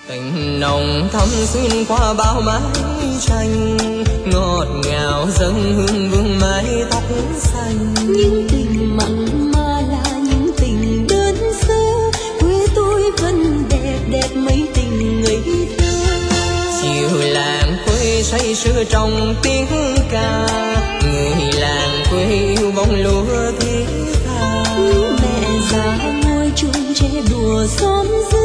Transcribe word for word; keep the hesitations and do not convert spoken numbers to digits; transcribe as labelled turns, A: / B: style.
A: Tình nồng thắm xuyên qua bao mái tranh, ngọt ngào dâng hương vương mái tóc xanh.
B: Những tình mặn mà là những tình đơn sơ, quê tôi vẫn đẹp đẹp mấy tình ngây thơ.
A: Chiều làng quê say sưa trong tiếng ca, người làng quê yêu bông lúa thiết tha.
B: Những mẹ già ngồi chung tre đùa xóm xưa,